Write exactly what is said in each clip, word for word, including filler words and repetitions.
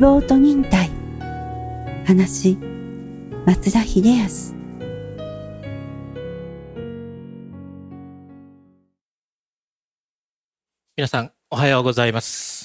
望と忍耐。話、松田秀康。 皆さんおはようございます。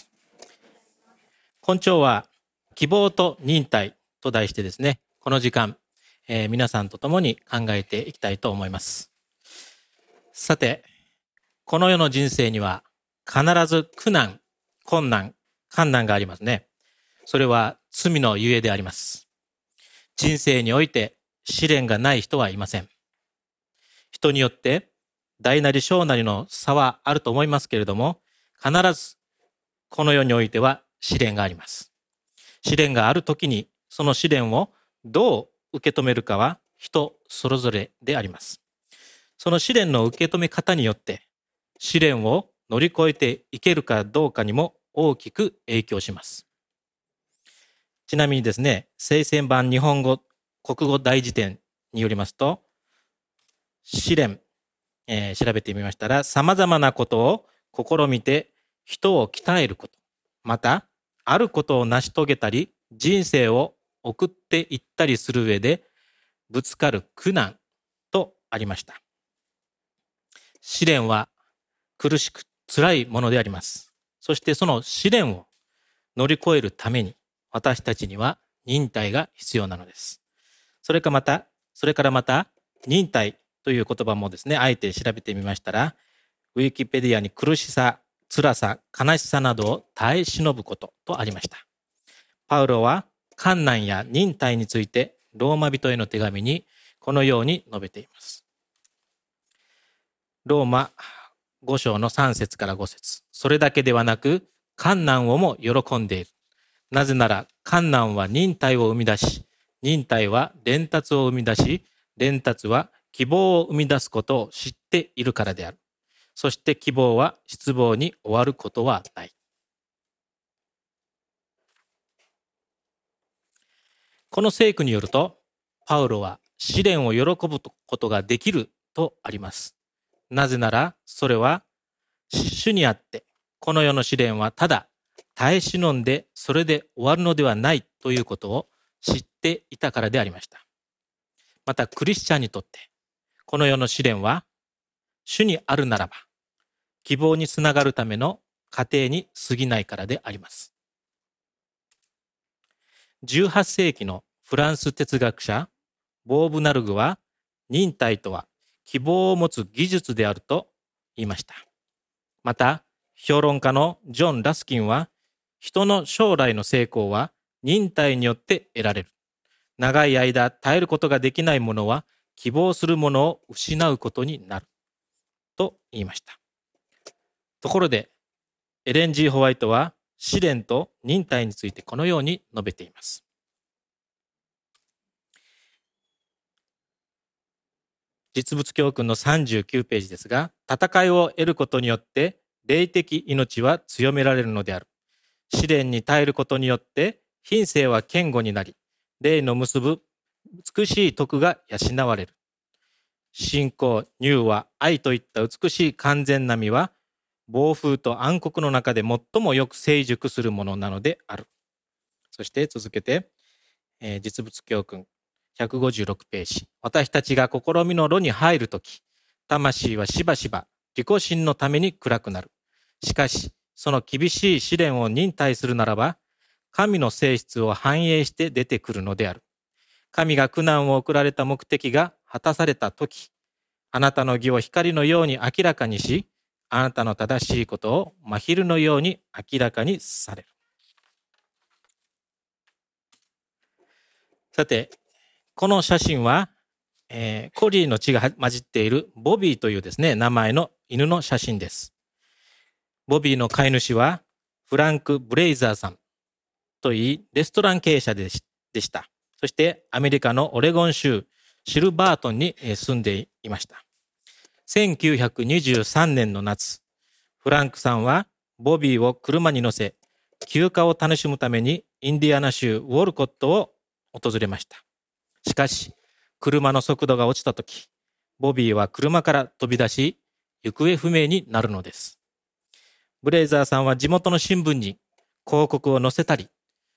今朝は希望と忍耐と題してですね、この時間、えー、皆さんと共に考えていきたいと思います。さて、この世の人生には必ず苦難、困難、患難がありますね。それは罪のゆえであります。人生において試練がない人はいません。人によって大なり小なりの差はあると思いますけれども、必ずこの世においては試練があります。試練があるときにその試練をどう受け止めるかは人それぞれであります。その試練の受け止め方によって試練を乗り越えていけるかどうかにも大きく影響します。ちなみにですね、聖戦版日本語国語大辞典によりますと、試練、えー、調べてみましたら、様々なことを試みて人を鍛えること、またあることを成し遂げたり人生を送っていったりする上でぶつかる苦難とありました。試練は苦しく辛いものであります。そしてその試練を乗り越えるために私たちには忍耐が必要なのです。それからまた、それからまた忍耐という言葉もですね、あえて調べてみましたら、ウィキペディアに苦しさ、辛さ、悲しさなどを耐え忍ぶこととありました。パウロは困難や忍耐についてローマ人への手紙にこのように述べています。ローマご章のさん節からご節。それだけではなく困難をも喜んでいる。なぜなら困難は忍耐を生み出し、忍耐は伝達を生み出し、伝達は希望を生み出すことを知っているからである。そして希望は失望に終わることはない。この聖句によると、パウロは試練を喜ぶことができるとあります。なぜならそれは主にあって、この世の試練はただ耐え忍んでそれで終わるのではないということを知っていたからでありました。またクリスチャンにとってこの世の試練は主にあるならば希望につながるための過程に過ぎないからであります。じゅうはっ世紀のフランス哲学者ボーブナルグは忍耐とは希望を持つ技術であると言いました。また評論家のジョン・ラスキンは人の将来の成功は忍耐によって得られる。長い間耐えることができない者は希望するものを失うことになると言いました。ところでエレン・ジー・ホワイトは試練と忍耐についてこのように述べています。実物教訓のさんじゅうきゅうページですが、戦いを得ることによって霊的命は強められるのである。試練に耐えることによって品性は堅固になり、霊の結ぶ美しい徳が養われる。信仰、柔和、愛といった美しい完全な実は暴風と暗黒の中で最もよく成熟するものなのである。そして続けて、えー、実物教訓ひゃくごじゅうろくページ。私たちが試みの炉に入るとき、魂はしばしば自己心のために暗くなる。しかし、その厳しい試練を忍耐するならば、神の性質を反映して出てくるのである。神が苦難を送られた目的が果たされたとき、あなたの義を光のように明らかにし、あなたの正しいことを真昼のように明らかにされる。さて、この写真は、えー、コリーの血が混じっているボビーというですね、名前の犬の写真です。ボビーの飼い主はフランク・ブレイザーさんといい、レストラン経営者でし、でした。そしてアメリカのオレゴン州シルバートンに住んでいました。せんきゅうひゃくにじゅうさんねんの夏、フランクさんはボビーを車に乗せ、休暇を楽しむためにインディアナ州ウォルコットを訪れました。しかし、車の速度が落ちたとき、ボビーは車から飛び出し、行方不明になるのです。ブレイザーさんは地元の新聞に広告を載せたり、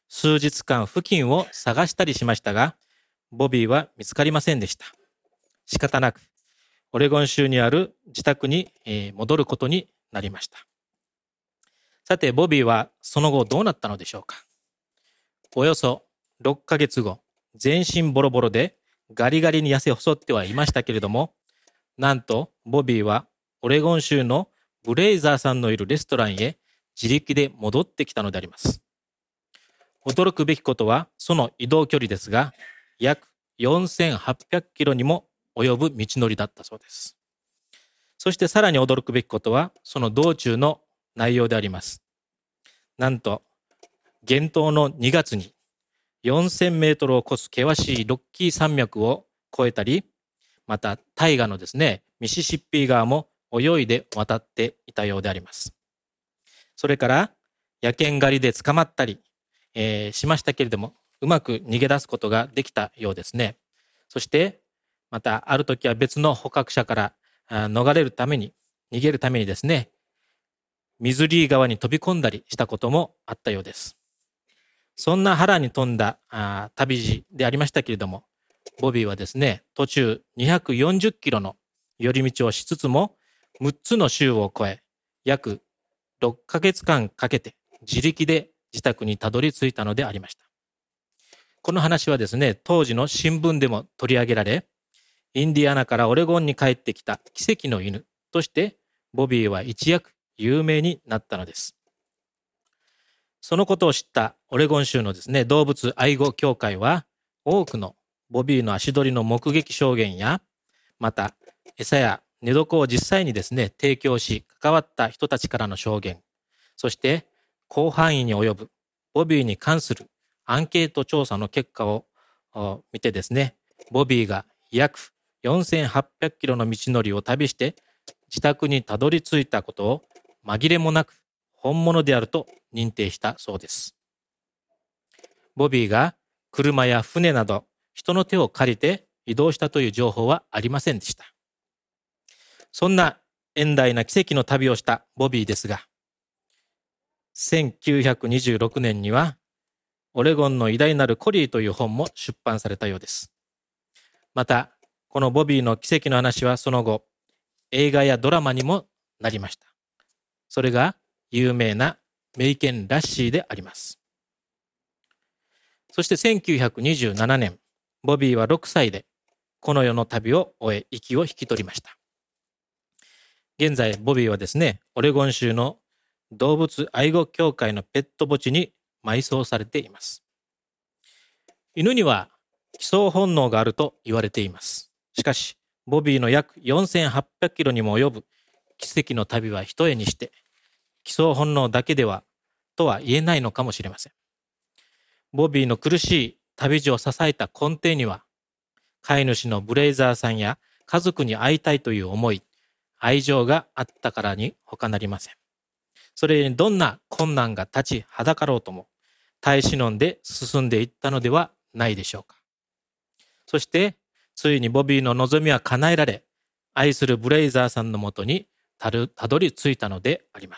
数日間付近を探したりしましたが、ボビーは見つかりませんでした。仕方なく、オレゴン州にある自宅に戻ることになりました。さて、ボビーはその後どうなったのでしょうか。およそろっかげつご、全身ボロボロでガリガリに痩せ細ってはいましたけれども、なんとボビーはオレゴン州のブレイザーさんのいるレストランへ自力で戻ってきたのであります。驚くべきことはその移動距離ですが、約よんせんはっぴゃくキロにも及ぶ道のりだったそうです。そしてさらに驚くべきことはその道中の内容であります。なんと厳冬のにがつによんせんメートルを超す険しいロッキー山脈を越えたり、また大河のですね、ミシシッピ川も泳いで渡っていたようであります。それから野犬狩りで捕まったり、えー、しましたけれども、うまく逃げ出すことができたようですね。そしてまたある時は別の捕獲者から逃れるために、逃げるためにですね、ミズリー川に飛び込んだりしたこともあったようです。そんな波乱に富んだあ旅路でありましたけれども、ボビーはですね、途中にひゃくよんじゅっキロの寄り道をしつつも、むっつの州を越え、約ろっかげつかんかけて自力で自宅にたどり着いたのでありました。この話はですね、当時の新聞でも取り上げられ、インディアナからオレゴンに帰ってきた奇跡の犬として、ボビーは一躍有名になったのです。そのことを知ったオレゴン州のですね、動物愛護協会は、多くのボビーの足取りの目撃証言や、また餌や寝床を実際にですね、提供し関わった人たちからの証言、そして広範囲に及ぶボビーに関するアンケート調査の結果を見てですね、ボビーが約よんせんはっぴゃくキロの道のりを旅して自宅にたどり着いたことを紛れもなく本物であると認定したそうです。ボビーが車や船など人の手を借りて移動したという情報はありませんでした。そんな遠大な奇跡の旅をしたボビーですが、せんきゅうひゃくにじゅうろくねんにはオレゴンの偉大なるコリーという本も出版されたようです。またこのボビーの奇跡の話はその後映画やドラマにもなりました。それが有名なメイケン・ラッシーであります。そしてせんきゅうひゃくにじゅうななねん、ボビーはろくさいでこの世の旅を終え息を引き取りました。現在ボビーはですね、オレゴン州の動物愛護協会のペット墓地に埋葬されています。犬には帰巣本能があると言われています。しかしボビーの約よんせんはっぴゃくキロにも及ぶ奇跡の旅はひとえにして帰巣本能だけではとは言えないのかもしれません。ボビーの苦しい旅路を支えた根底には、飼い主のブレイザーさんや家族に会いたいという思い、愛情があったからに他なりません。それにどんな困難が立ちはだかろうとも、耐え忍んで進んでいったのではないでしょうか。そして、ついにボビーの望みは叶えられ、愛するブレイザーさんのもとにたるたどり着いたのであります。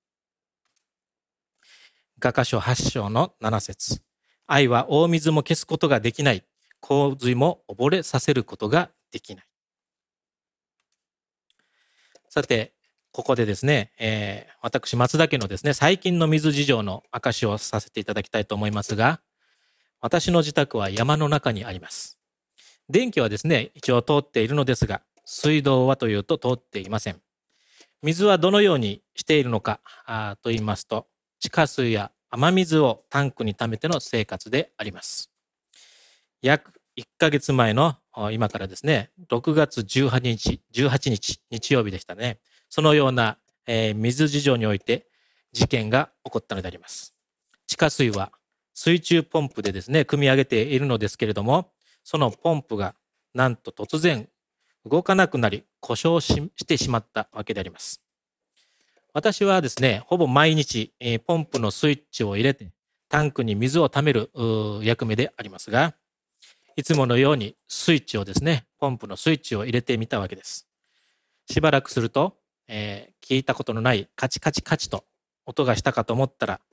画家書はち章のなな節。愛は大水も消すことができない。洪水も溺れさせることができない。さて、ここでですね、えー、私松田家のですね、最近の水事情の証しをさせていただきたいと思いますが、私の自宅は山の中にあります。電気はですね、一応通っているのですが、水道はというと通っていません。水はどのようにしているのかあと言いますと、地下水や雨水をタンクに溜めての生活であります。約いっかげつまえの今からですね、ろくがつじゅうはちにち、じゅうはちにち、日曜日でしたね。そのような、えー、水事情において事件が起こったのであります。地下水は水中ポンプでですね、汲み上げているのですけれども、そのポンプがなんと突然動かなくなり故障ししてしまったわけであります。私はですね、ほぼ毎日、えー、ポンプのスイッチを入れてタンクに水を溜める役目でありますが、いつものようにスイッチをですね、ポンプのスイッチを入れてみたわけです。しばらくすると、えー、聞いたことのないカチカチカチと音がしたかと思ったら、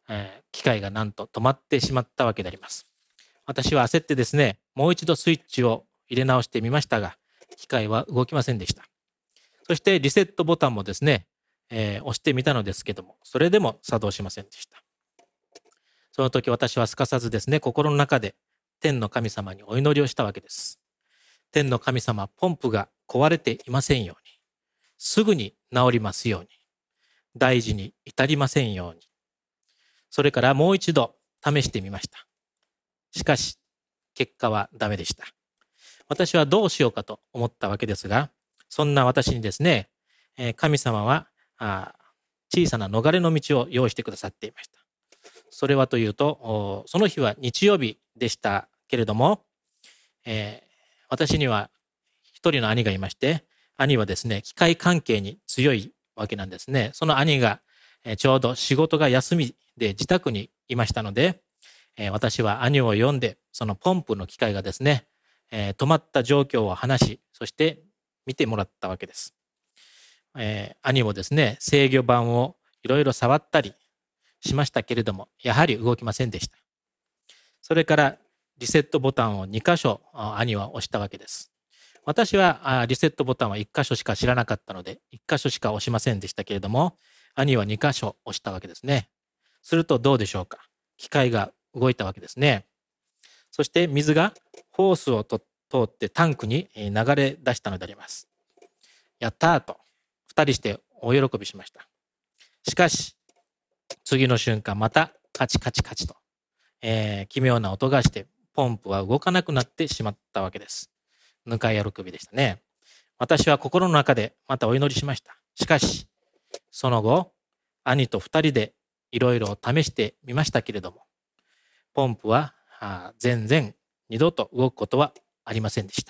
えー機械がなんと止まってしまったわけであります。私は焦ってですね、もう一度スイッチを入れ直してみましたが、機械は動きませんでした。そしてリセットボタンもですね、えー押してみたのですけども、それでも作動しませんでした。その時私はすかさずですね、心の中で天の神様にお祈りをしたわけです。天の神様、ポンプが壊れていませんように、すぐに治りますように、大事に至りませんように。それからもう一度試してみました。しかし、結果はダメでした。私はどうしようかと思ったわけですが、そんな私にですね、神様は小さな逃れの道を用意してくださっていました。それはというと、その日は日曜日でしたけれども、えー、私には一人の兄がいまして、兄はですね、機械関係に強いわけなんですね。その兄がちょうど仕事が休みで自宅にいましたので、私は兄を呼んで、そのポンプの機械がですね、止まった状況を話し、そして見てもらったわけです。えー、兄もですね、制御盤をいろいろ触ったりしましたけれども、やはり動きませんでした。それからリセットボタンをに箇所兄は押したわけです。私はリセットボタンはいっ箇所しか知らなかったので、いっ箇所しか押しませんでしたけれども、兄はに箇所押したわけですね。するとどうでしょうか。機械が動いたわけですね。そして水がホースをと通ってタンクに流れ出したのであります。やったーと二人して大喜びしました。しかし、次の瞬間またカチカチカチと、えー、奇妙な音がしてポンプは動かなくなってしまったわけです。ぬか喜びでしたね。私は心の中でまたお祈りしました。しかし、その後、兄と二人でいろいろ試してみましたけれども、ポンプは全然二度と動くことはありませんでした。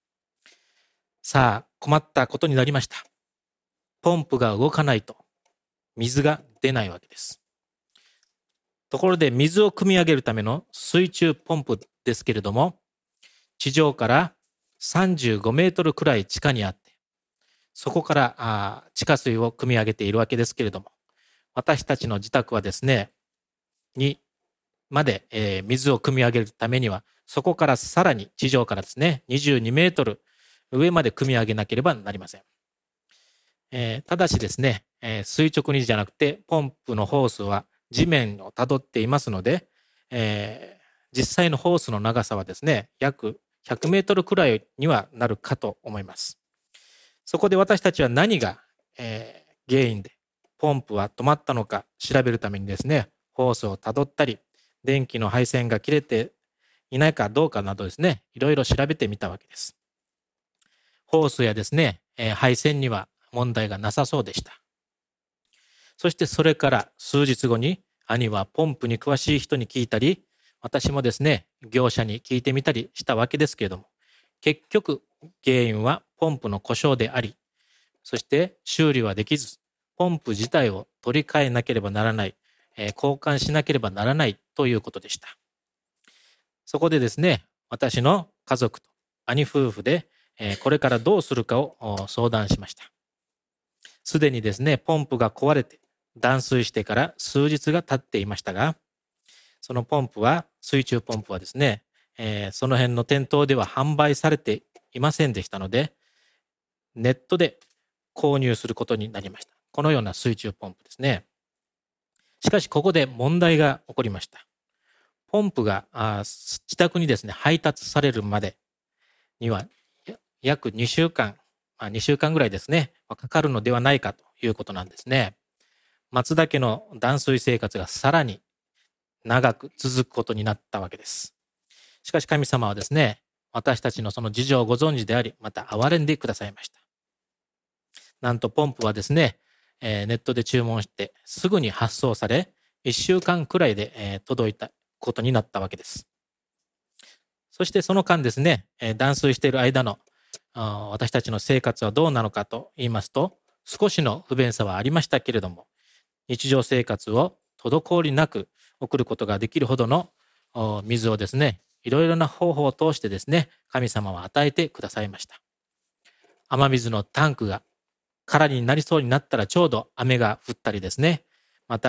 さあ、困ったことになりました。ポンプが動かないと水が出ないわけです。ところで水を汲み上げるための水中ポンプですけれども、地上からさんじゅうごメートルくらい地下にあって、そこからあ地下水を汲み上げているわけですけれども、私たちの自宅はですね、にまで、えー、水を汲み上げるためには、そこからさらに地上からですね、にじゅうにメートル上まで汲み上げなければなりません。えー、ただしですね、えー、垂直にじゃなくて、ポンプのホースは地面をたどっていますので、えー、実際のホースの長さはですね、約ひゃくメートルくらいにはなるかと思います。そこで私たちは何が、えー、原因でポンプは止まったのか調べるためにですね、ホースをたどったり、電気の配線が切れていないかどうかなどですね、いろいろ調べてみたわけです。ホースやですね、えー、配線には問題がなさそうでした。そしてそれから数日後に兄はポンプに詳しい人に聞いたり、私もですね、業者に聞いてみたりしたわけですけれども、結局原因はポンプの故障であり、そして修理はできず、ポンプ自体を取り替えなければならない、えー、交換しなければならないということでした。そこでですね、私の家族と兄夫婦で、えー、これからどうするかを相談しました。すでにですね、ポンプが壊れて断水してから数日が経っていましたが、そのポンプは、水中ポンプはですね、えー、その辺の店頭では販売されていませんでしたので、ネットで購入することになりました。このような水中ポンプですね。しかしここで問題が起こりました。ポンプが自宅にですね、配達されるまでには約にしゅうかん、まあ、にしゅうかんぐらいですね、かかるのではないかということなんですね。松田家の断水生活がさらに長く続くことになったわけです。しかし神様はですね、私たちのその事情をご存知であり、また憐れんでくださいました。なんとポンプはですね、えー、ネットで注文してすぐに発送され、いっしゅうかんくらいで、えー、届いたことになったわけです。そしてその間ですね、えー、断水している間の私たちの生活はどうなのかと言いますと、少しの不便さはありましたけれども、日常生活を滞りなく送ることができるほどの水をですね、いろいろな方法を通してですね、神様は与えてくださいました。雨水のタンクが空になりそうになったらちょうど雨が降ったりですね、また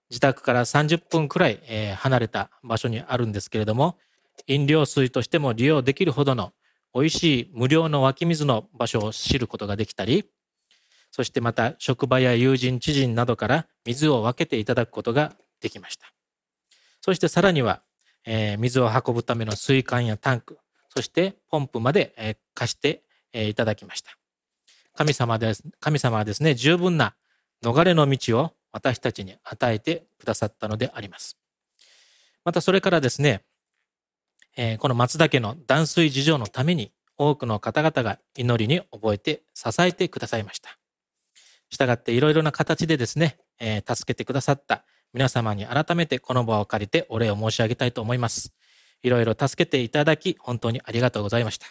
自宅からさんじゅっぷんくらい、えー離れた場所にあるんですけれども、飲料水としても利用できるほどの美味しい無料の湧き水の場所を知ることができたり、そしてまた職場や友人知人などから水を分けていただくことができました。そしてさらには、えー水を運ぶための水管やタンク、そしてポンプまで、えー貸して、えーいただきました。神様です、神様はですね、十分な逃れの道を私たちに与えてくださったのであります。またそれからですね、えーこの松田家の断水事情のために多くの方々が祈りに覚えて支えてくださいました。したがっていろいろな形でですね、えー助けてくださった皆様に改めてこの場を借りてお礼を申し上げたいと思います。いろいろ助けていただき本当にありがとうございました。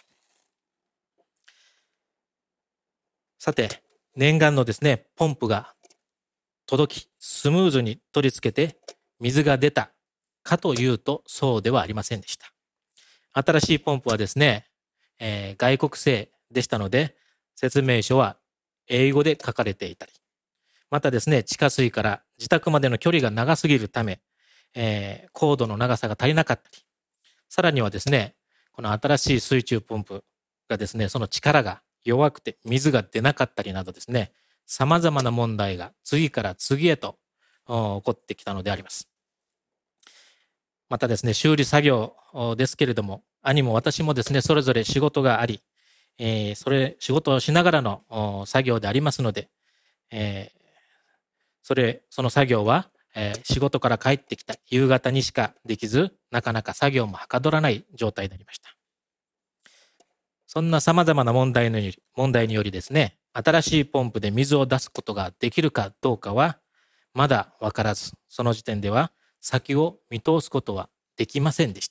さて、念願のですね、ポンプが届き、スムーズに取り付けて水が出たかというとそうではありませんでした。新しいポンプはですね、えー外国製でしたので、説明書は英語で書かれていたり、またですね、地下水から自宅までの距離が長すぎるため、えーコードの長さが足りなかったり、さらにはですね、この新しい水中ポンプがですね、その力が弱くて水が出なかったりなどですね、様々な問題が次から次へとお起こってきたのであります。またですね、修理作業おですけれども、兄も私もですね、それぞれ仕事があり、えーそれ、仕事をしながらのお作業でありますので、えーそれ、その作業は、えー仕事から帰ってきた夕方にしかできず、なかなか作業もはかどらない状態でありました。そんな様々な問題のより問題によりですね、新しいポンプで水を出すことができるかどうかは、まだわからず、その時点では先を見通すことはできませんでした。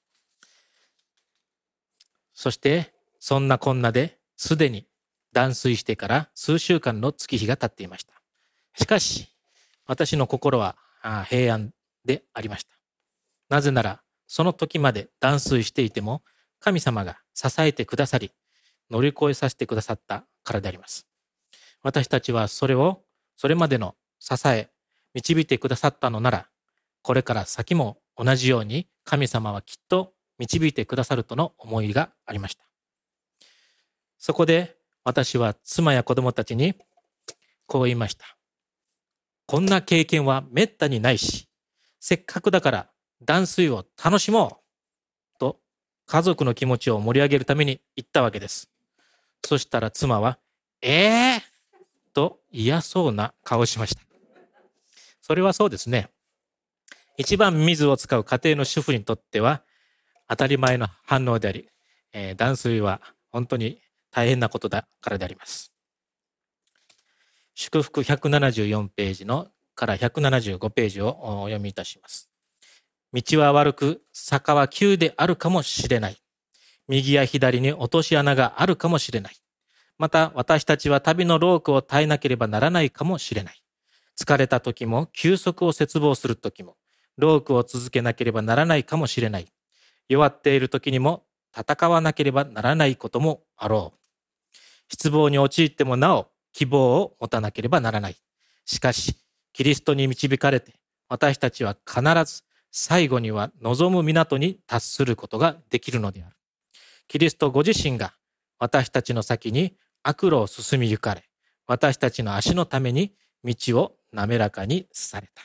そして、そんなこんなで、すでに断水してから数週間の月日が経っていました。しかし、私の心はあ平安でありました。なぜなら、その時まで断水していても、神様が支えてくださり、乗り越えさせてくださったからであります。私たちはそれを、それまでの支え、導いてくださったのなら、これから先も同じように神様はきっと導いてくださるとの思いがありました。そこで私は妻や子供たちにこう言いました。こんな経験はめったにないし、せっかくだから断水を楽しもうと家族の気持ちを盛り上げるために言ったわけです。そしたら妻は、えーと嫌そうな顔をしました。それはそうですね。一番水を使う家庭の主婦にとっては当たり前の反応であり、えー断水は本当に大変なことだからであります。祝福ひゃくななじゅうよんページのからひゃくななじゅうごページをお読みいたします。道は悪く、坂は急であるかもしれない。右や左に落とし穴があるかもしれない。また私たちは旅の労苦を耐えなければならないかもしれない。疲れた時も、休息を切望する時も、労苦を続けなければならないかもしれない。弱っている時にも戦わなければならないこともあろう。失望に陥ってもなお希望を持たなければならない。しかし、キリストに導かれて、私たちは必ず最後には望む港に達することができるのである。キリストご自身が私たちの先に悪路を進み行かれ、私たちの足のために道を滑らかにされた。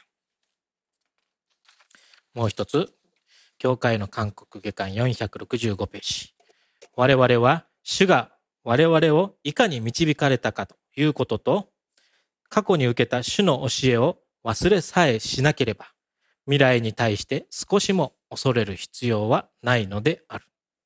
もう一つ、教会の勧告下巻よんひゃくろくじゅうごページ。我々は主が我々をいかに導かれたかということと、過去に受けた主の教えを忘れさえしなければ、未来に対して少しも恐れる必要はないのである。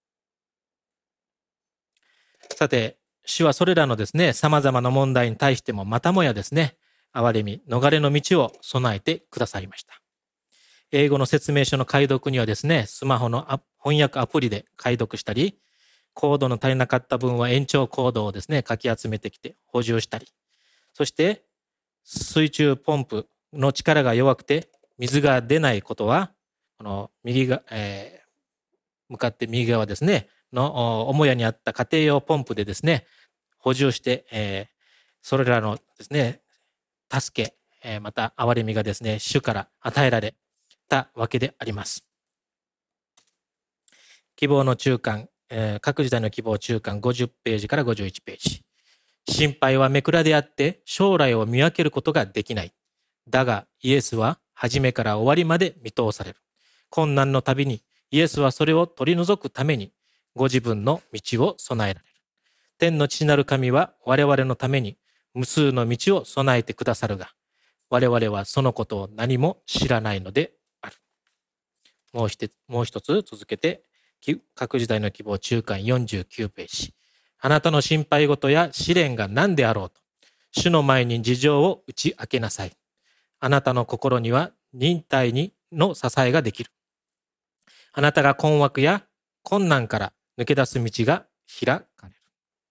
さて、主はそれらのですね、様々な問題に対してもまたもやですね、憐れみ、逃れの道を備えてくださりました。英語の説明書の解読にはですね、スマホの翻訳アプリで解読したり、コードの足りなかった分は延長コードをですね、かき集めてきて補充したり、そして水中ポンプの力が弱くて水が出ないことは、この右が、えー、向かって右側ですね、の母屋にあった家庭用ポンプでですね、補充して、えー、それらのですね、助け、 また憐れみがですね、主から与えられたわけであります。希望の中間、各時代の希望中間ごじゅっページからごじゅういちページ。心配はめくらであって将来を見分けることができない。だがイエスは初めから終わりまで見通される。困難のたびにイエスはそれを取り除くためにご自分の道を備えられる。天の父なる神は我々のために無数の道を備えてくださるが、我々はそのことを何も知らないのである。もう一つ、もう一つ続けて、各時代の希望中間よんじゅうきゅうページ。あなたの心配事や試練が何であろうと、主の前に事情を打ち明けなさい。あなたの心には忍耐にの支えができる。あなたが困惑や困難から抜け出す道が開かれる。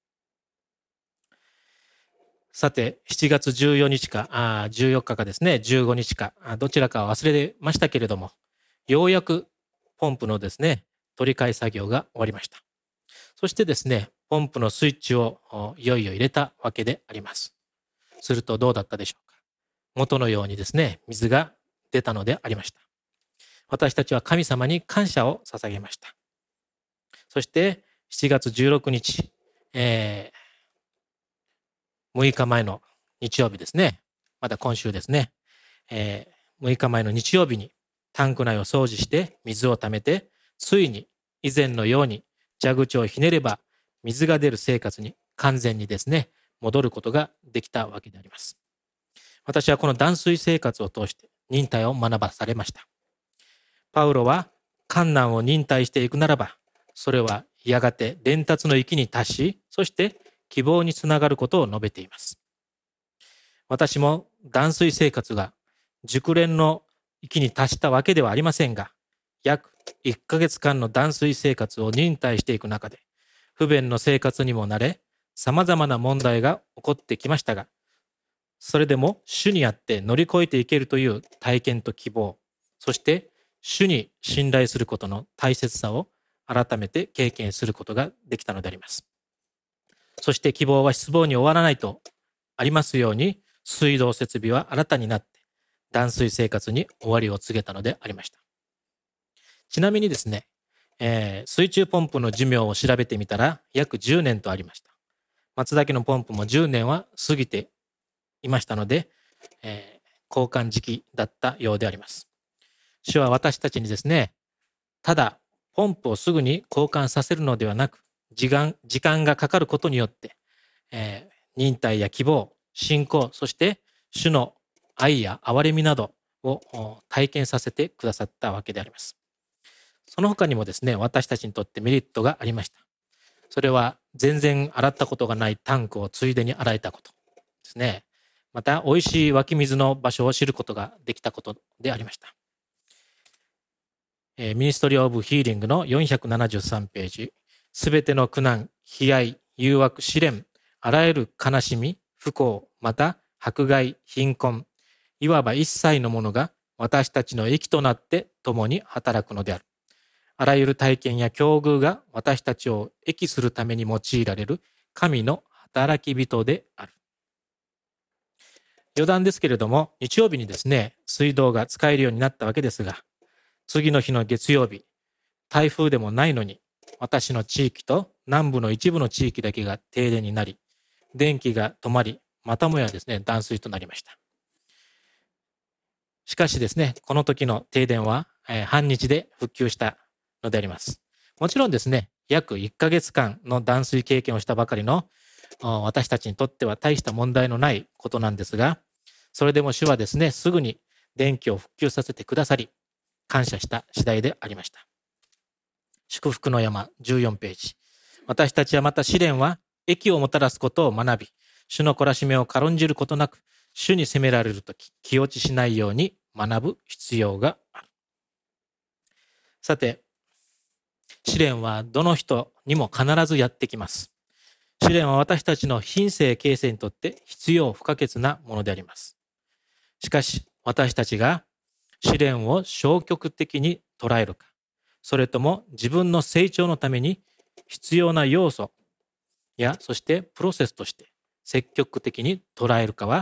さて、しちがつじゅうよっかか、あじゅうよっかかですね、じゅうごにちか、どちらかは忘れましたけれども、ようやくポンプのですね、取り替え作業が終わりました。そしてですね、ポンプのスイッチをいよいよ入れたわけであります。するとどうだったでしょうか。元のようにですね、水が出たのでありました。私たちは神様に感謝を捧げました。そしてしちがつじゅうろくにち、えー、むいかまえの日曜日ですね。また今週ですね、えー、むいかまえの日曜日にタンク内を掃除して水を溜めて、ついに以前のように蛇口をひねれば水が出る生活に完全にですね、戻ることができたわけであります。私はこの断水生活を通して忍耐を学ばされました。パウロは困難を忍耐していくならば、それはやがて伝達の域に達し、そして希望につながることを述べています。私も断水生活が熟練の域に達したわけではありませんが、約いっかげつかんの断水生活を忍耐していく中で、不便の生活にも慣れ、様々な問題が起こってきましたが、それでも主にあって乗り越えていけるという体験と希望、そして主に信頼することの大切さを改めて経験することができたのであります。そして希望は失望に終わらないとありますように、水道設備は新たになって断水生活に終わりを告げたのでありました。ちなみにですね、えー、水中ポンプの寿命を調べてみたら約じゅうねんとありました。松田家のポンプもじゅうねんは過ぎていましたので、えー、交換時期だったようであります。主は私たちにですね、ただポンプをすぐに交換させるのではなく、時間、時間がかかることによって、えー、忍耐や希望、信仰、そして主の愛や憐れみなどを体験させてくださったわけであります。その他にもですね、私たちにとってメリットがありました。それは全然洗ったことがないタンクをついでに洗えたことですね。また、美味しい湧き水の場所を知ることができたことでありました。ミニストリー・オブ・ヒーリングのよんひゃくななじゅうさんページ。すべての苦難、悲哀、誘惑、試練、あらゆる悲しみ、不幸、また迫害、貧困、いわば一切のものが私たちの益となって共に働くのである。あらゆる体験や境遇が私たちを益するために用いられる神の働き人である。余談ですけれども、日曜日にですね、水道が使えるようになったわけですが、次の日の月曜日、台風でもないのに、私の地域と南部の一部の地域だけが停電になり、電気が止まり、またもやですね、断水となりました。しかしですね、この時の停電は、えー、半日で復旧したのであります。もちろんですね、約いっかげつかんの断水経験をしたばかりの私たちにとっては大した問題のないことなんですが、それでも主はですね、すぐに電気を復旧させてくださり、感謝した次第でありました。祝福の山じゅうよんページ。私たちはまた試練は益をもたらすことを学び、主の懲らしめを軽んじることなく、主に責められるとき気落ちしないように学ぶ必要がある。さて、試練はどの人にも必ずやってきます。試練は私たちの品性形成にとって必要不可欠なものであります。しかし、私たちが試練を消極的に捉えるか、それとも自分の成長のために必要な要素や、そしてプロセスとして積極的に捉えるかは、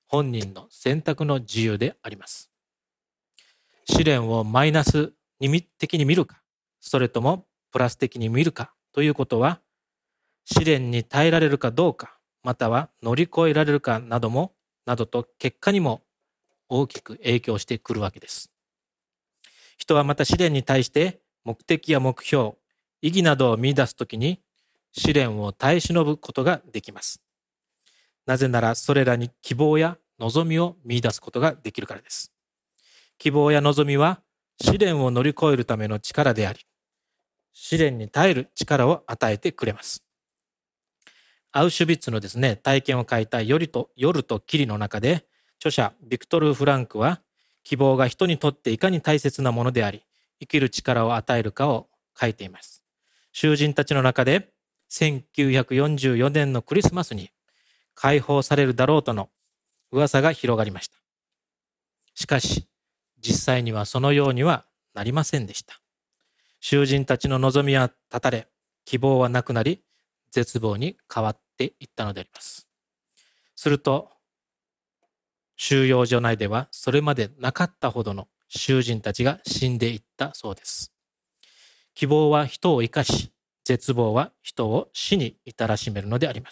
本人の選択の自由であります。試練をマイナス的に見るか、それともプラス的に見るかということは、試練に耐えられるかどうか、または乗り越えられるかなども、などと結果にも大きく影響してくるわけです。人はまた試練に対して目的や目標、意義などを見出すときに試練を耐え忍ぶことができます。なぜならそれらに希望や望みを見出すことができるからです。希望や望みは試練を乗り越えるための力であり、試練に耐える力を与えてくれます。アウシュビッツのですね、体験を書いた夜と夜と霧の中で、著者ビクトル・フランクは、希望が人にとっていかに大切なものであり、生きる力を与えるかを書いています。囚人たちの中で、せんきゅうひゃくよんじゅうよねんのクリスマスに解放されるだろうとの噂が広がりました。しかし、実際にはそのようにはなりませんでした。囚人たちの望みは絶たれ、希望はなくなり、絶望に変わっていったのであります。すると、収容所内ではそれまでなかったほどの囚人たちが死んでいったそうです。希望は人を生かし、絶望は人を死に至らしめるのであります。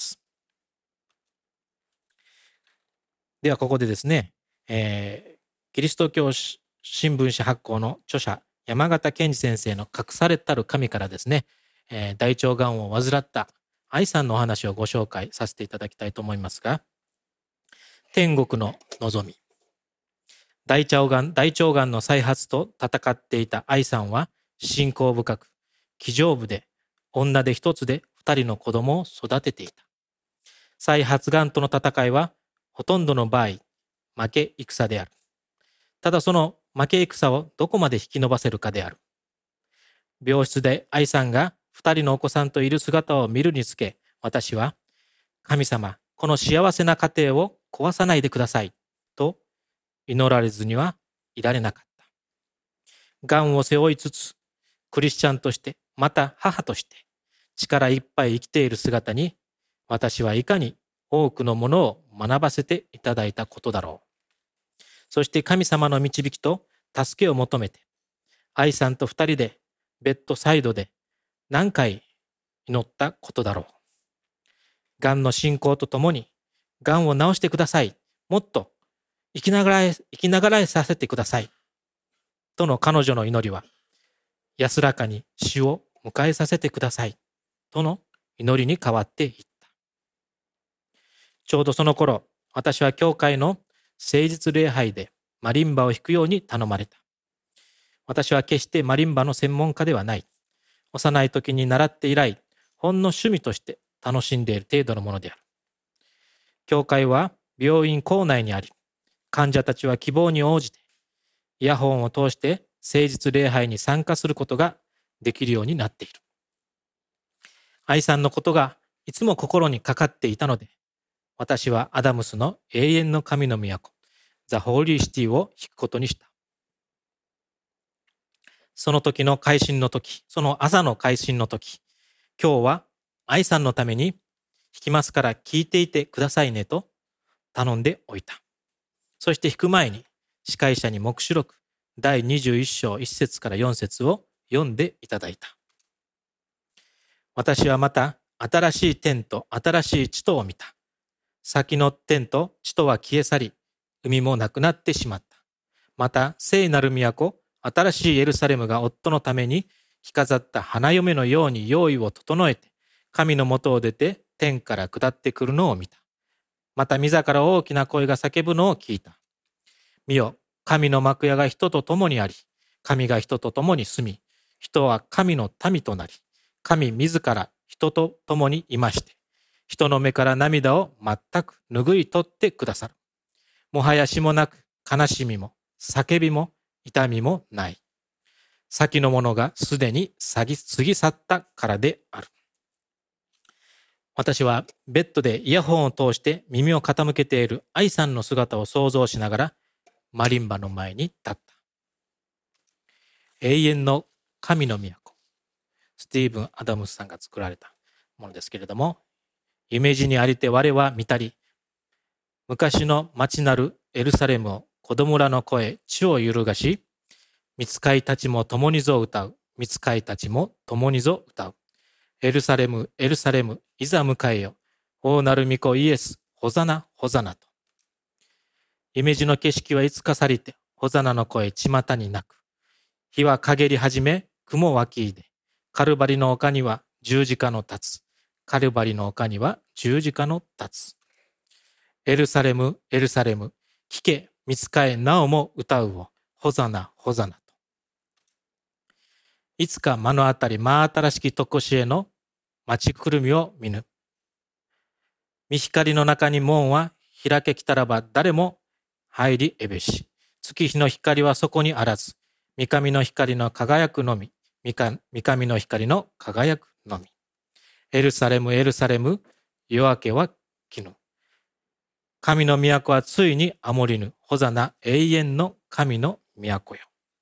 ではここでですね、えー、キリスト教新聞社発行の著者山形健二先生の隠されたる神からですね、えー、大腸がんを患った愛さんのお話をご紹介させていただきたいと思いますが、天国の望み。大腸がん、大腸がんの再発と戦っていた愛さんは信仰深く、気丈夫で、女で一つで二人の子供を育てていた。再発がんとの戦いはほとんどの場合、負け戦である。ただその負け戦をどこまで引き延ばせるかである。病室で愛さんが二人のお子さんといる姿を見るにつけ、私は、神様、この幸せな家庭を壊さないでください、と祈られずにはいられなかった。がんを背負いつつ、クリスチャンとして、また母として、力いっぱい生きている姿に、私はいかに多くのものを学ばせていただいたことだろう。そして神様の導きと助けを求めて、愛さんと二人でベッドサイドで何回祈ったことだろう。がんの進行とともに、がんを治してください。もっと生きながらえ、生きながらえさせてください。との彼女の祈りは、安らかに死を迎えさせてください。との祈りに変わっていった。ちょうどその頃、私は教会の聖日礼拝でマリンバを弾くように頼まれた。私は決してマリンバの専門家ではない。幼い時に習って以来、ほんの趣味として楽しんでいる程度のものである。教会は病院構内にあり、患者たちは希望に応じて、イヤホンを通して聖日礼拝に参加することができるようになっている。愛さんのことがいつも心にかかっていたので、私はアダムスの永遠の神の都、ザ・ホーリーシティを弾くことにした。その時の改心の時、その朝の改心の時、今日は愛さんのために弾きますから聞いていてくださいねと頼んでおいた。そして弾く前に司会者に黙示録だいにじゅういっ章いち節からよん節を読んでいただいた。私はまた新しい天と新しい地とを見た。先の天と地とは消え去り、海もなくなってしまった。また聖なる都、新しいエルサレムが夫のために着飾った花嫁のように用意を整えて、神の元を出て天から下ってくるのを見た。また御座から大きな声が叫ぶのを聞いた。見よ、神の幕屋が人と共にあり、神が人と共に住み、人は神の民となり、神自ら人と共にいまして、人の目から涙を全く拭い取ってくださる。もはや死もなく、悲しみも、叫びも、痛みもない。先のものがすでに過ぎ去ったからである。私はベッドでイヤホンを通して耳を傾けている愛さんの姿を想像しながらマリンバの前に立った。永遠の神の都。スティーブン・アダムスさんが作られたものですけれども、夢路にありて我は見たり、 昔の町なるエルサレムを子供らの声、地を揺るがし、御使いたちも共にぞ歌う。御使いたちも共にぞ歌う。エルサレム、エルサレム、いざ迎えよ。大なる御子イエス、ホザナ、ホザナと。夢路の景色はいつか去りて、ホザナの声、巷に鳴く。日は陰り始め、雲湧きいで。カルバリの丘には十字架の立つ。カルバリの丘には十字架の立つ。エルサレム、エルサレム、聞け、御使え、なおも歌うを。ホザナ、ホザナと。いつか目の当たり真新しきとこしえの待ちくるみを見ぬ。御光の中に門は開けきたらば誰も入りえべし。月日の光はそこにあらず。御神の光の輝くのみ。御神の光の輝くのみ。エルサレム、エルサレム、夜明けは来ぬ。神の都はついにあもりぬ。ホザナ、永遠の神の都よ。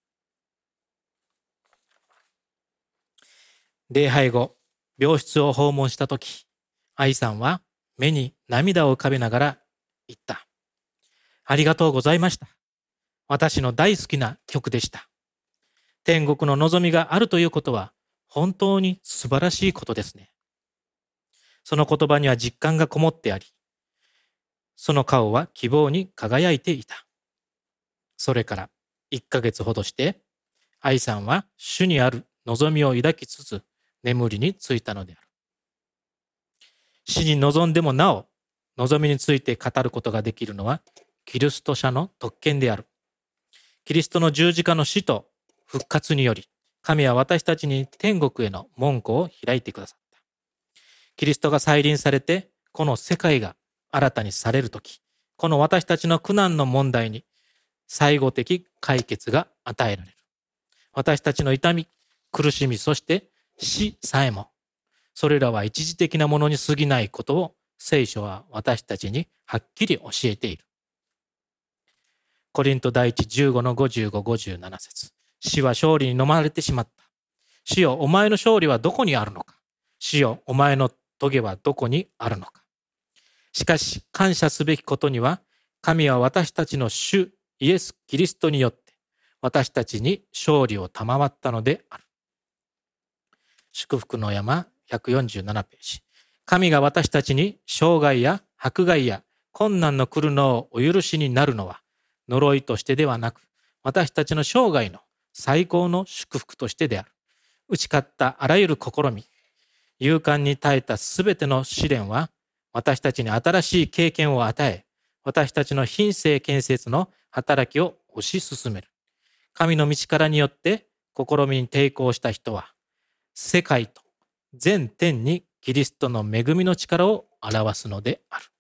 礼拝後、病室を訪問したとき、愛さんは目に涙を浮かべながら言った。ありがとうございました。私の大好きな曲でした。天国の望みがあるということは本当に素晴らしいことですね。その言葉には実感がこもってあり、その顔は希望に輝いていた。それからいっかげつほどして、愛さんは主にある望みを抱きつつ眠りについたのである。死に臨んでもなお、望みについて語ることができるのは、キリスト者の特権である。キリストの十字架の死と復活により、神は私たちに天国への門戸を開いてくださった。キリストが再臨されて、この世界が新たにされるとき、この私たちの苦難の問題に最後的解決が与えられる。私たちの痛み、苦しみ、そして死さえも、それらは一時的なものに過ぎないことを聖書は私たちにはっきり教えている。コリント第一じゅうごのごじゅうご、ごじゅうなな節。死は勝利に飲まれてしまった。死よ、お前の勝利はどこにあるのか。死よ、お前の棘はどこにあるのか。しかし、感謝すべきことには、神は私たちの主イエス・キリストによって、私たちに勝利を賜ったのである。祝福の山ひゃくよんじゅうななページ。神が私たちに障害や迫害や困難の来るのをお許しになるのは、呪いとしてではなく、私たちの生涯の最高の祝福としてである。打ち勝ったあらゆる試み、勇敢に耐えたすべての試練は、私たちに新しい経験を与え、私たちの品性建設の働きを推し進める。神の道からによって試みに抵抗した人は、世界と全天にキリストの恵みの力を表すのである。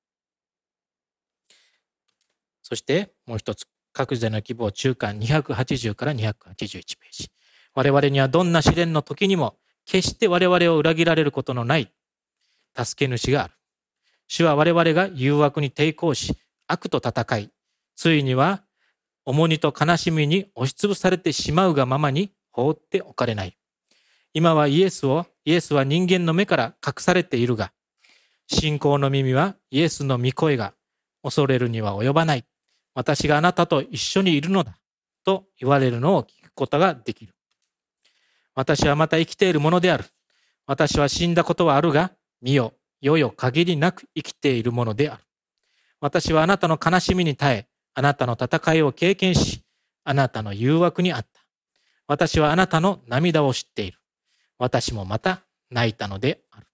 そしてもう一つ、各時代の希望中間にひゃくはちじゅうからにひゃくはちじゅういちページ。我々にはどんな試練の時にも決して我々を裏切られることのない助け主がある。主は我々が誘惑に抵抗し、悪と戦い、ついには重荷と悲しみに押しつぶされてしまうがままに放っておかれない。今はイエスを、イエスは人間の目から隠されているが、信仰の耳はイエスの御声が恐れるには及ばない。私があなたと一緒にいるのだと言われるのを聞くことができる。私はまた生きているものである。私は死んだことはあるが、見よ、よよ限りなく生きているものである。私はあなたの悲しみに耐え、あなたの戦いを経験し、あなたの誘惑にあった。私はあなたの涙を知っている。私もまた泣いたのである。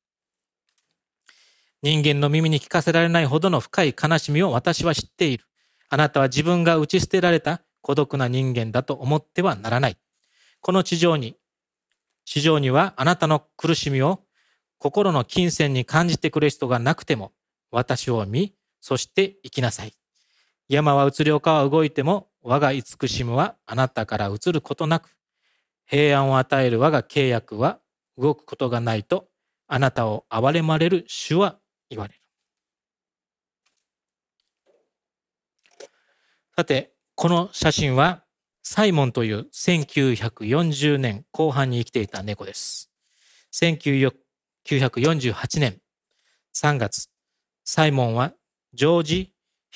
人間の耳に聞かせられないほどの深い悲しみを私は知っている。あなたは自分が打ち捨てられた孤独な人間だと思ってはならない。この地上に、地上にはあなたの苦しみを心の金銭に感じてくれる人がなくても、私を見、そして生きなさい。山は移り丘は動いても、我が慈しみはあなたから移ることなく、平安を与える我が契約は動くことがないと、あなたを憐れまれる主は言われる。さて、この写真はサイモンというせんきゅうひゃくよんじゅうねんこう半に生きていた猫です。せんきゅうひゃくよんじゅうはちねんさんがつ、サイモンはジョージ・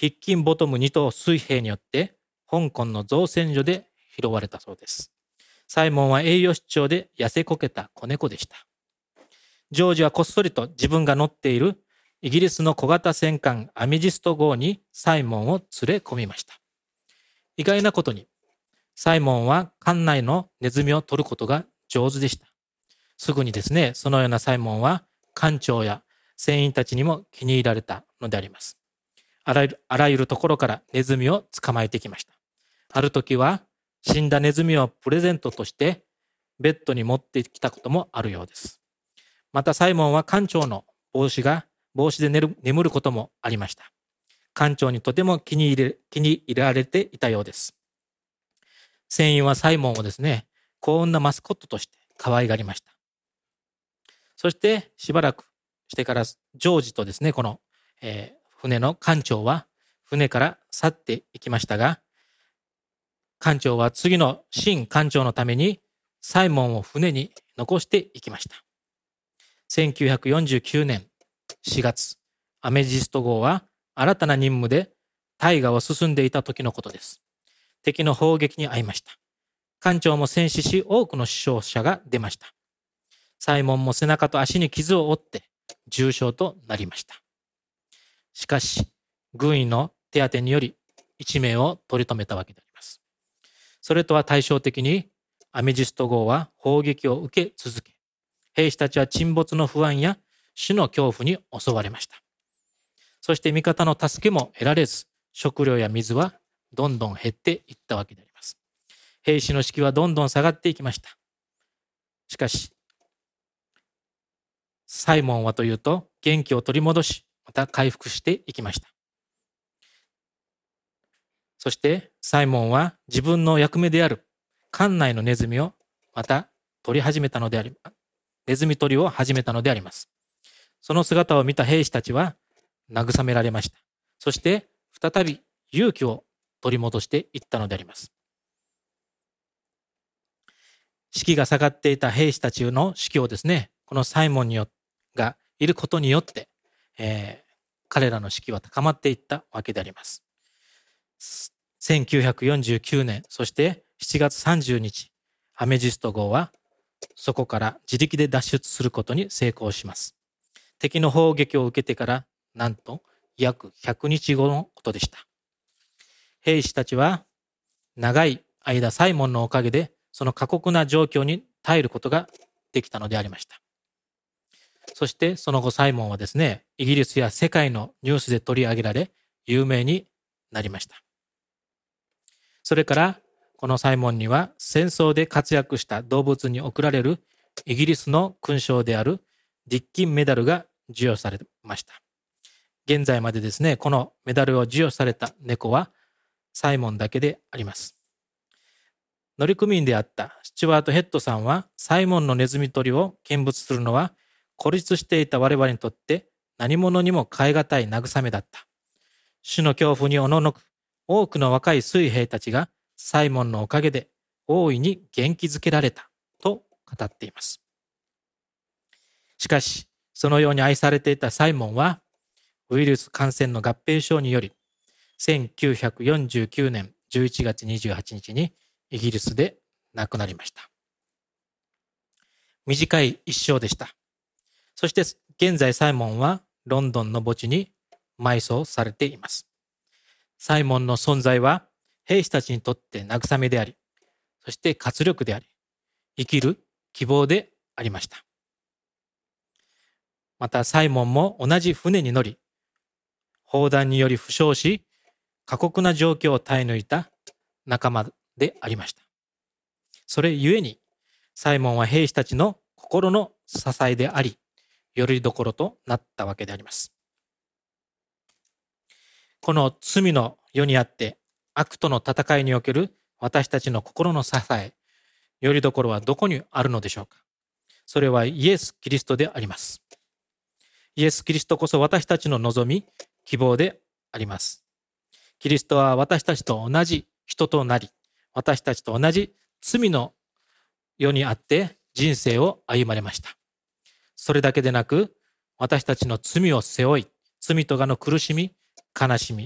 ヒッキンボトムに頭水兵によって香港の造船所で拾われたそうです。サイモンは栄養失調で痩せこけた子猫でした。ジョージはこっそりと自分が乗っているイギリスの小型戦艦アメジスト号にサイモンを連れ込みました。意外なことに、サイモンは艦内のネズミを取ることが上手でした。すぐにですね、そのようなサイモンは艦長や船員たちにも気に入られたのであります。あらゆる、あらゆるところからネズミを捕まえてきました。ある時は死んだネズミをプレゼントとしてベッドに持ってきたこともあるようです。またサイモンは艦長の帽子が帽子で寝る眠ることもありました。艦長にとても気に入れ、気に入られていたようです。船員はサイモンをですね、幸運なマスコットとして可愛がりました。そしてしばらくしてからジョージとですね、この、えー、船の艦長は船から去っていきましたが、艦長は次の新艦長のためにサイモンを船に残していきました。せんきゅうひゃくよんじゅうきゅうねんしがつ、アメジスト号は新たな任務で大河を進んでいた時のことです。敵の砲撃に遭いました。艦長も戦死し、多くの死傷者が出ました。サイモンも背中と足に傷を負って重傷となりました。しかし、軍医の手当てにより一命を取り留めたわけであります。それとは対照的に、アメジスト号は砲撃を受け続け、兵士たちは沈没の不安や死の恐怖に襲われました。そして味方の助けも得られず、食料や水はどんどん減っていったわけであります。兵士の士気はどんどん下がっていきました。しかし、サイモンはというと元気を取り戻し、また回復していきました。そしてサイモンは自分の役目である艦内のネズミをまた取り始めたのであり、ネズミ取りを始めたのであります。その姿を見た兵士たちは慰められました。そして再び勇気を取り戻していったのであります。士気が下がっていた兵士たちの士気をですね、このサイモンによがいることによって、えー、彼らの士気は高まっていったわけであります。せんきゅうひゃくよんじゅうきゅうねん、そしてしちがつさんじゅうにち、アメジスト号はそこから自力で脱出することに成功します。敵の砲撃を受けてからなんと約ひゃくにちごのことでした。兵士たちは長い間サイモンのおかげでその過酷な状況に耐えることができたのでありました。そしてその後サイモンはですね、イギリスや世界のニュースで取り上げられ有名になりました。それからこのサイモンには戦争で活躍した動物に贈られるイギリスの勲章であるディッキンメダルが授与されました。現在までですね、このメダルを授与された猫はサイモンだけであります。乗組員であったスチュワート・ヘッドさんは、サイモンのネズミ捕りを見物するのは孤立していた我々にとって何者にも代え難い慰めだった。死の恐怖におののく多くの若い水兵たちがサイモンのおかげで大いに元気づけられたと語っています。しかし、そのように愛されていたサイモンはウイルス感染の合併症によりせんきゅうひゃくよんじゅうきゅうねんじゅういちがつにじゅうはちにちにイギリスで亡くなりました。短い一生でした。そして現在サイモンはロンドンの墓地に埋葬されています。サイモンの存在は兵士たちにとって慰めであり、そして活力であり、生きる希望でありました。またサイモンも同じ船に乗り、砲弾により負傷し、過酷な状況を耐え抜いた仲間でありました。それゆえに、サイモンは兵士たちの心の支えであり、よりどころとなったわけであります。この罪の世にあって悪との戦いにおける私たちの心の支え、よりどころはどこにあるのでしょうか。それはイエス・キリストであります。イエス・キリストこそ私たちの望み、希望であります。キリストは私たちと同じ人となり、私たちと同じ罪の世にあって人生を歩まれました。それだけでなく、私たちの罪を背負い、罪とがの苦しみ、悲しみ、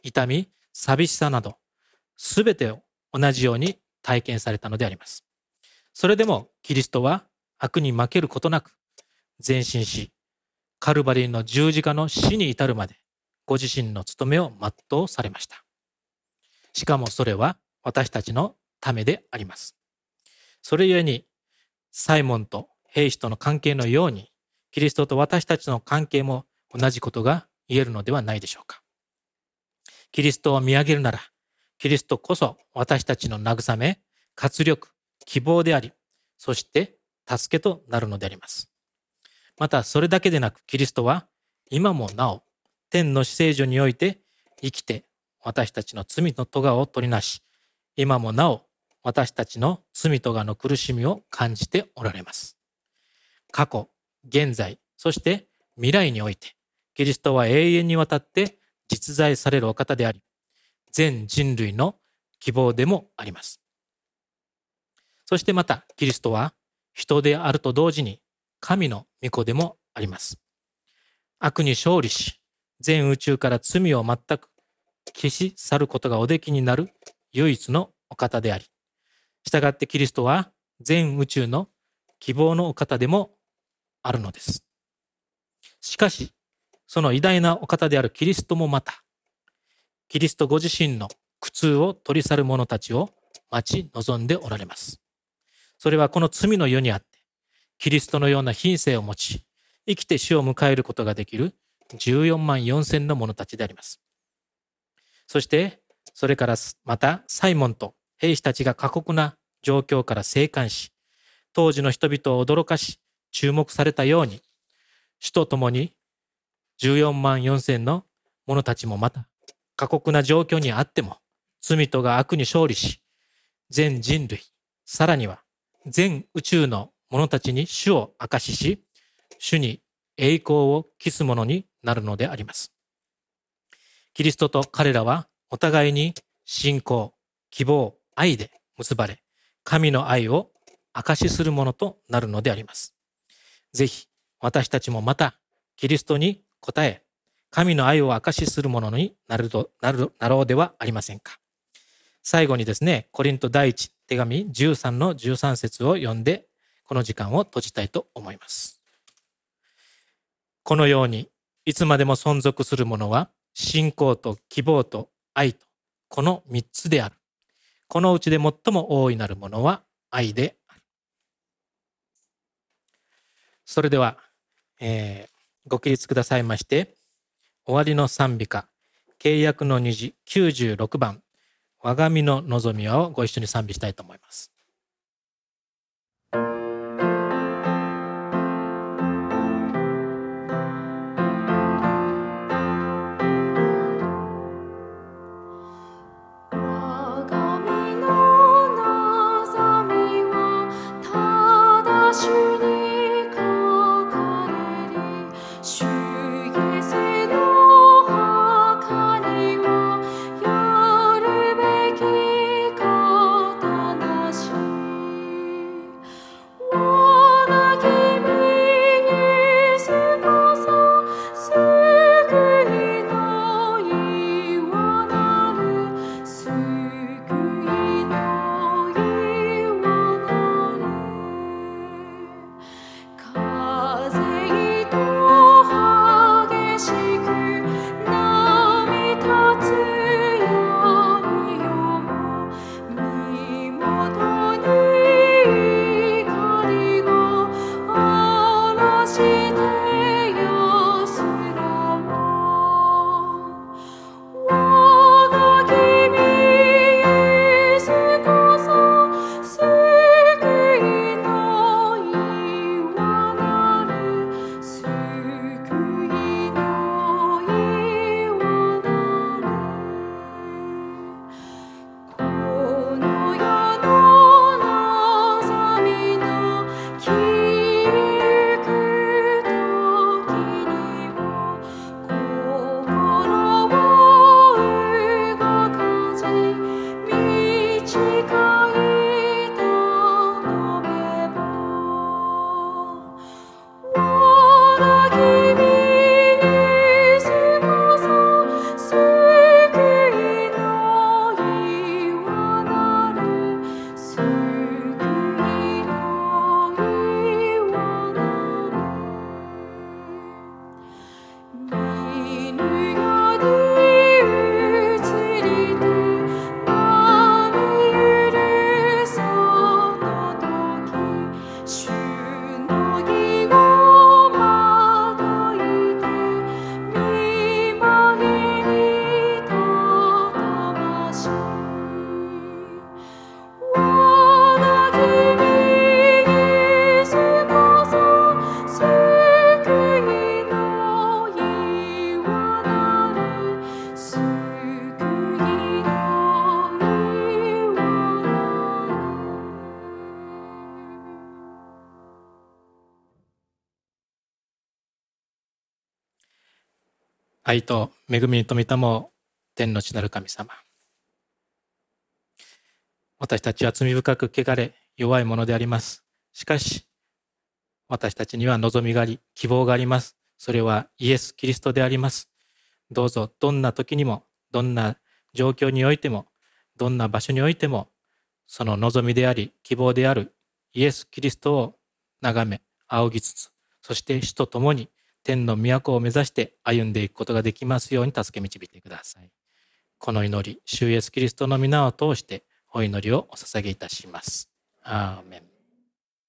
痛み、寂しさなど、すべてを同じように体験されたのであります。それでもキリストは悪に負けることなく前進し、カルバリーの十字架の死に至るまでご自身の務めを全うされました。しかもそれは私たちのためであります。それゆえにサイモンと兵士との関係のように、キリストと私たちの関係も同じことが言えるのではないでしょうか。キリストを見上げるなら、キリストこそ私たちの慰め、活力、希望であり、そして助けとなるのであります。またそれだけでなく、キリストは今もなお天の至聖所において生きて私たちの罪の咎を取りなし、今もなお私たちの罪咎の苦しみを感じておられます。過去、現在、そして未来において、キリストは永遠にわたって実在されるお方であり、全人類の希望でもあります。そしてまた、キリストは人であると同時に神の御子でもあります。悪に勝利し、全宇宙から罪を全く消し去ることがおできになる唯一のお方であり、したがってキリストは全宇宙の希望のお方でもあるのです。しかし、その偉大なお方であるキリストもまた、キリストご自身の苦痛を取り去る者たちを待ち望んでおられます。それはこの罪の世にあって、キリストのような品性を持ち、生きて死を迎えることができるじゅうよんまんよんせんの者たちであります。そして、それからまたサイモンと兵士たちが過酷な状況から生還し、当時の人々を驚かし、注目されたように、主と共にじゅうよんまんよんせんの者たちもまた過酷な状況にあっても、罪とが悪に勝利し、全人類、さらには全宇宙の者たちに主を証しし、主に栄光を期すものになるのであります。キリストと彼らはお互いに信仰、希望、愛で結ばれ、神の愛を証しするものとなるのであります。ぜひ私たちもまたキリストに応え、神の愛を証しするものになるとなるなろうではありませんか。最後にですね、コリント第一手紙じゅうさんのじゅうさん節を読んで、この時間を閉じたいと思います。このように、いつまでも存続するものは、信仰と希望と愛と、この三つである。このうちで最も大いなるものは愛である。それでは、えー、ご起立くださいまして、終わりの賛美歌、契約の虹きゅうじゅうろくばん、我が身の望みはをご一緒に賛美したいと思います。 愛と恵みに富みたも天の地なる神様、私たちは罪深く汚れ弱いものであります。しかし私たちには望みがあり希望があります。それはイエス・キリストであります。どうぞどんな時にもどんな状況においてもどんな場所においてもその望みであり希望であるイエス・キリストを眺め仰ぎつつ、そして主と共に天の都を目指して歩んでいくことができますように助け導いてください。この祈り、主イエス・キリストの皆を通してお祈りをお捧げいたします。アーメン。